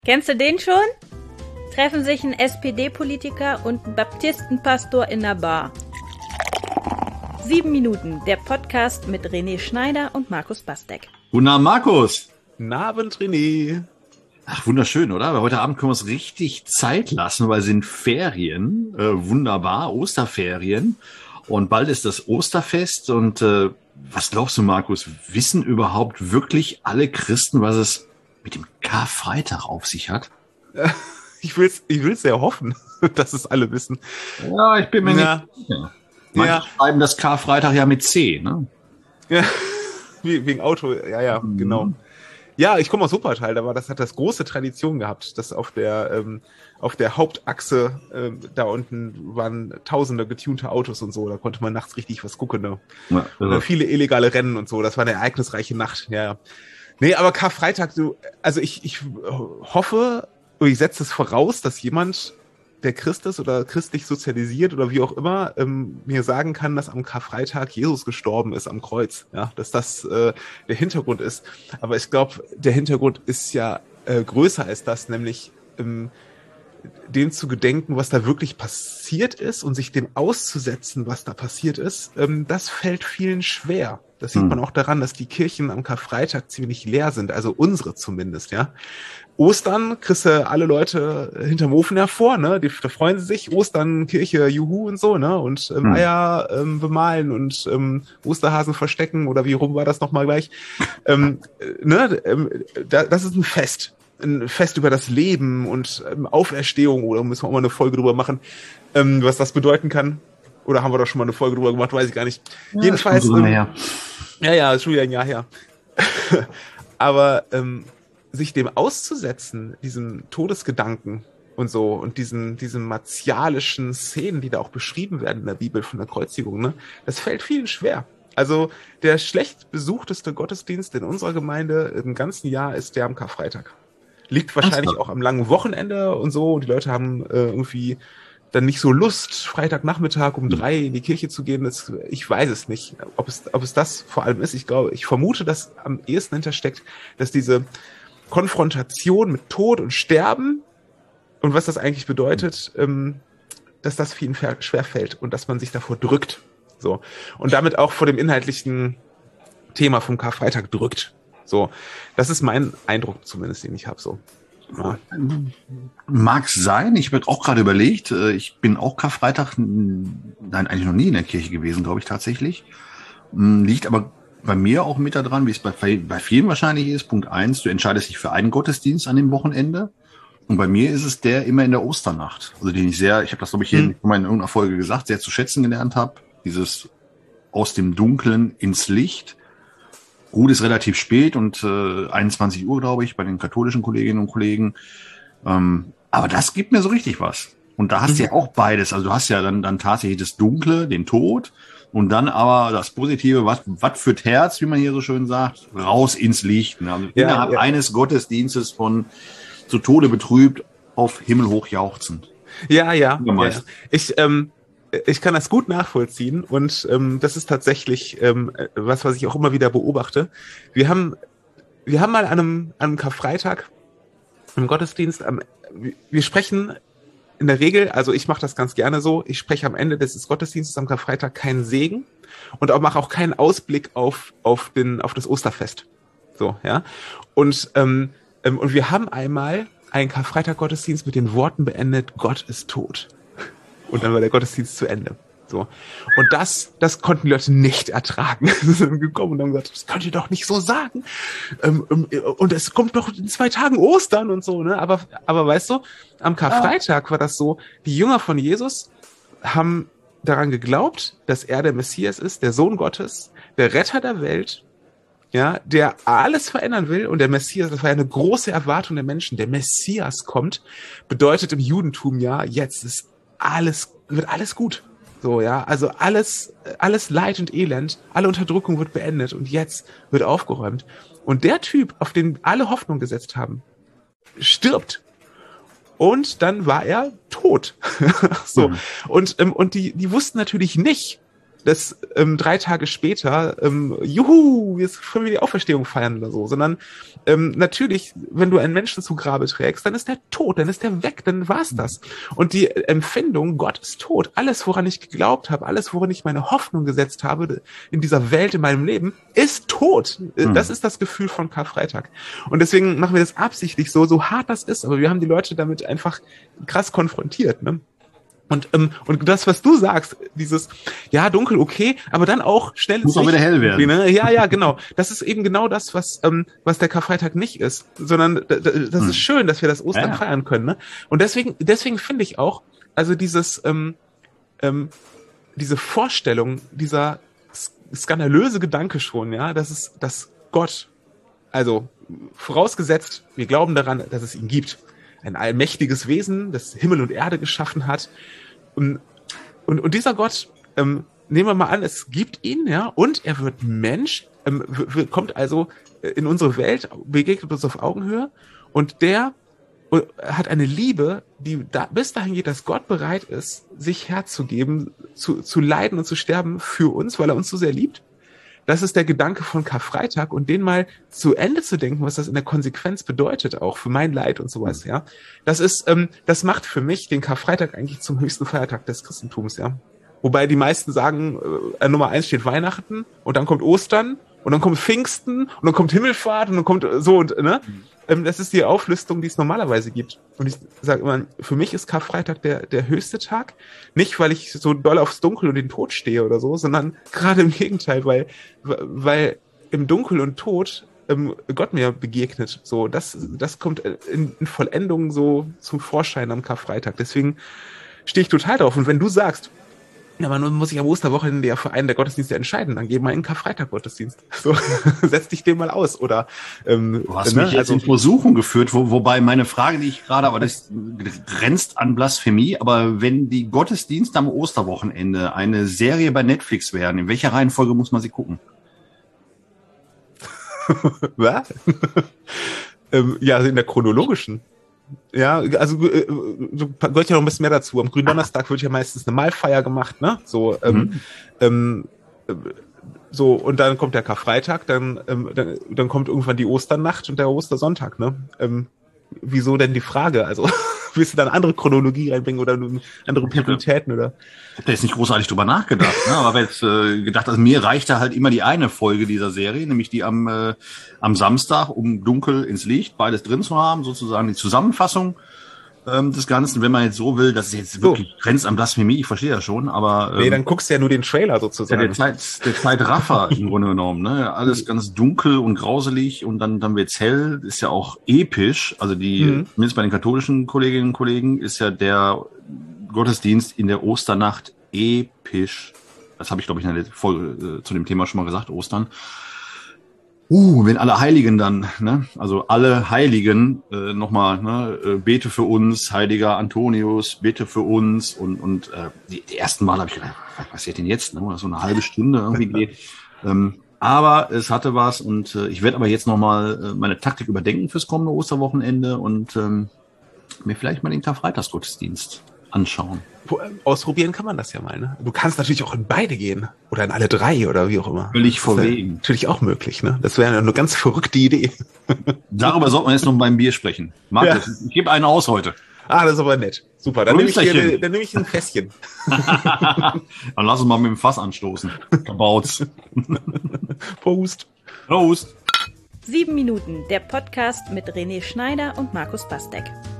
Kennst du den schon? Treffen sich ein SPD-Politiker und ein Baptistenpastor in der Bar. 7 Minuten, der Podcast mit René Schneider und Markus Bastek. Guten Abend, Markus. Guten Abend, René. Ach, wunderschön, oder? Weil heute Abend können wir uns richtig Zeit lassen, weil es sind Ferien, wunderbar, Osterferien. Und bald ist das Osterfest. Und was glaubst du, Markus, wissen überhaupt wirklich alle Christen, was es mit dem Karfreitag auf sich hat? Ich will's sehr hoffen, dass es alle wissen. Ja, ich bin mir nicht sicher. Manche schreiben das Karfreitag ja mit C, ne? Ja, wegen Auto, ja, genau. Ja, ich komme aus Wuppertal, das hat das große Tradition gehabt, dass auf der Hauptachse da unten waren tausende getunte Autos und so, da konnte man nachts richtig was gucken. Ne? Ja, also. Viele illegale Rennen und so, das war eine ereignisreiche Nacht, ja. Nee, aber Karfreitag, ich hoffe, ich setze es voraus, dass jemand, der Christ ist oder christlich sozialisiert oder wie auch immer, mir sagen kann, dass am Karfreitag Jesus gestorben ist am Kreuz, ja, dass das der Hintergrund ist. Aber ich glaube, der Hintergrund ist ja größer als das, nämlich dem zu gedenken, was da wirklich passiert ist und sich dem auszusetzen, was da passiert ist, das fällt vielen schwer. Das sieht man auch daran, dass die Kirchen am Karfreitag ziemlich leer sind, also unsere zumindest, ja. Ostern kriegst du alle Leute hinterm Ofen hervor, ne? Da freuen sie sich, Ostern, Kirche, Juhu und so, ne? Und Eier bemalen und Osterhasen verstecken oder wie rum war das nochmal gleich? Das ist ein Fest über das Leben und Auferstehung, oder müssen wir auch mal eine Folge drüber machen, was das bedeuten kann. Oder haben wir doch schon mal eine Folge drüber gemacht, weiß ich gar nicht. Ja, jedenfalls. Ist schon wieder ein Jahr her. Aber sich dem auszusetzen, diesem Todesgedanken und so und diesen martialischen Szenen, die da auch beschrieben werden in der Bibel von der Kreuzigung, ne, das fällt vielen schwer. Also der schlecht besuchteste Gottesdienst in unserer Gemeinde im ganzen Jahr ist der am Karfreitag. Liegt wahrscheinlich auch am langen Wochenende und so. Die Leute haben irgendwie dann nicht so Lust, Freitagnachmittag um 3 in die Kirche zu gehen. Ich weiß es nicht, ob es das vor allem ist. Ich vermute, dass am ehesten hintersteckt, dass diese Konfrontation mit Tod und Sterben und was das eigentlich bedeutet, dass das vielen schwer fällt und dass man sich davor drückt. So. Und damit auch vor dem inhaltlichen Thema vom Karfreitag drückt. So. Das ist mein Eindruck zumindest, den ich habe, so. Ja. Mag sein. Ich habe auch gerade überlegt, ich bin auch Karfreitag, eigentlich noch nie in der Kirche gewesen, glaube ich tatsächlich. Liegt aber bei mir auch mit da dran, wie es bei vielen wahrscheinlich ist. Punkt 1, du entscheidest dich für einen Gottesdienst an dem Wochenende. Und bei mir ist es der immer in der Osternacht. Also den ich habe das glaube ich in irgendeiner Folge gesagt, sehr zu schätzen gelernt habe. Dieses aus dem Dunklen ins Licht. Gut, ist relativ spät und 21 Uhr, glaube ich, bei den katholischen Kolleginnen und Kollegen. Aber das gibt mir so richtig was. Und da hast du ja auch beides. Also du hast ja dann tatsächlich das Dunkle, den Tod und dann aber das Positive, was führt Herz, wie man hier so schön sagt, raus ins Licht. Also innerhalb eines Gottesdienstes von zu Tode betrübt auf himmelhoch jauchzend. Ja. Ich kann das gut nachvollziehen und das ist tatsächlich was ich auch immer wieder beobachte. Wir haben mal an einem Karfreitag im Gottesdienst, wir sprechen in der Regel, also ich mache das ganz gerne so, ich spreche am Ende des Gottesdienstes am Karfreitag keinen Segen und mache auch keinen Ausblick auf das Osterfest. So, ja. Und wir haben einmal einen Karfreitag-Gottesdienst mit den Worten beendet, Gott ist tot. Und dann war der Gottesdienst zu Ende. So. Und das konnten die Leute nicht ertragen. Sie sind gekommen und haben gesagt, das könnt ihr doch nicht so sagen. Und es kommt doch in 2 Tagen Ostern und so, ne? Aber weißt du, am Karfreitag war das so, die Jünger von Jesus haben daran geglaubt, dass er der Messias ist, der Sohn Gottes, der Retter der Welt, ja, der alles verändern will. Und der Messias, das war ja eine große Erwartung der Menschen. Der Messias kommt, bedeutet im Judentum ja, jetzt wird alles gut. So, ja, also alles Leid und Elend, alle Unterdrückung wird beendet und jetzt wird aufgeräumt. Und der Typ, auf den alle Hoffnung gesetzt haben, stirbt. Und dann war er tot. So. Und die wussten natürlich nicht, dass 3 Tage später, juhu, jetzt können wir die Auferstehung feiern oder so, sondern natürlich, wenn du einen Menschen zu Grabe trägst, dann ist der tot, dann ist der weg, dann war's das. Und die Empfindung, Gott ist tot, alles, woran ich geglaubt habe, alles, woran ich meine Hoffnung gesetzt habe in dieser Welt, in meinem Leben, ist tot. Das ist das Gefühl von Karfreitag. Und deswegen machen wir das absichtlich so hart das ist, aber wir haben die Leute damit einfach krass konfrontiert, ne? Und das, was du sagst, dieses, ja, dunkel, okay, aber dann auch schnell muss auch wieder hell werden. Ne? Ja, genau. Das ist eben genau das, was der Karfreitag nicht ist, sondern das ist schön, dass wir das Ostern feiern können. Ne? Und deswegen finde ich auch, also diese Vorstellung, dieser skandalöse Gedanke schon, ja, dass Gott, also vorausgesetzt, wir glauben daran, dass es ihn gibt, ein allmächtiges Wesen, das Himmel und Erde geschaffen hat. Und dieser Gott, nehmen wir mal an, es gibt ihn, ja, und er wird Mensch, kommt also in unsere Welt, begegnet uns auf Augenhöhe, und der hat eine Liebe, die bis dahin geht, dass Gott bereit ist, sich herzugeben, zu leiden und zu sterben für uns, weil er uns so sehr liebt. Das ist der Gedanke von Karfreitag, und den mal zu Ende zu denken, was das in der Konsequenz bedeutet, auch für mein Leid und sowas, ja. Das macht für mich den Karfreitag eigentlich zum höchsten Feiertag des Christentums, ja. Wobei die meisten sagen, Nummer 1 steht Weihnachten, und dann kommt Ostern, und dann kommt Pfingsten, und dann kommt Himmelfahrt, und dann kommt so, und, ne. Das ist die Auflistung, die es normalerweise gibt. Und ich sage immer, für mich ist Karfreitag der höchste Tag. Nicht, weil ich so doll aufs Dunkel und den Tod stehe oder so, sondern gerade im Gegenteil, weil im Dunkel und Tod Gott mir begegnet. So, das kommt in Vollendung so zum Vorschein am Karfreitag. Deswegen stehe ich total drauf. Und wenn du sagst, ja, man muss sich am Osterwochenende ja für einen der Gottesdienste entscheiden, dann geh mal in den Karfreitag-Gottesdienst. So, setz dich dem mal aus. Oder du hast mich jetzt in Versuchung geführt, wobei meine Frage, die ich gerade, aber das grenzt an Blasphemie, aber wenn die Gottesdienste am Osterwochenende eine Serie bei Netflix wären, in welcher Reihenfolge muss man sie gucken? Was? Ja, in der chronologischen. Ja, also gehört ja noch ein bisschen mehr dazu. Am Gründonnerstag wird ja meistens eine Mahlfeier gemacht, ne? So, so, und dann kommt der Karfreitag, dann kommt irgendwann die Osternacht und der Ostersonntag, ne? Wieso denn die Frage? Also, willst du da eine andere Chronologie reinbringen oder andere Prioritäten, oder? Ich habe da jetzt nicht großartig drüber nachgedacht, ne? Aber habe jetzt gedacht, also mir reichte halt immer die eine Folge dieser Serie, nämlich die am Samstag, um dunkel ins Licht, beides drin zu haben, sozusagen die Zusammenfassung des Ganzen, wenn man jetzt so will, das ist jetzt wirklich grenzt an Blasphemie, ich verstehe das schon, aber nee, dann guckst du ja nur den Trailer sozusagen. Ja, der Zeitraffer im Grunde genommen, ne? Alles ganz dunkel und grauselig, und dann wird's hell, ist ja auch episch, also zumindest bei den katholischen Kolleginnen und Kollegen ist ja der Gottesdienst in der Osternacht episch. Das habe ich, glaube ich, in der Folge zu dem Thema schon mal gesagt, Ostern. Wenn alle Heiligen dann, ne, also alle Heiligen nochmal, ne, bete für uns, heiliger Antonius, bete für uns, und die ersten Mal habe ich gedacht, was passiert denn jetzt, ne, so eine halbe Stunde irgendwie geht. Aber es hatte was, und ich werde aber jetzt nochmal meine Taktik überdenken fürs kommende Osterwochenende und mir vielleicht mal den Karfreitagsgottesdienst anschauen. Ausprobieren kann man das ja mal, ne? Du kannst natürlich auch in beide gehen. Oder in alle 3 oder wie auch immer. Völlig verwegen. Natürlich auch möglich, ne? Das wäre eine ganz verrückte Idee. Darüber sollte man jetzt noch beim Bier sprechen. Markus, ich gebe einen aus heute. Ah, das ist aber nett. Super, dann nehme ich ein Fässchen. Dann lass uns mal mit dem Fass anstoßen. Kabaut's. Prost. Prost. 7 Minuten, der Podcast mit René Schneider und Markus Bastek.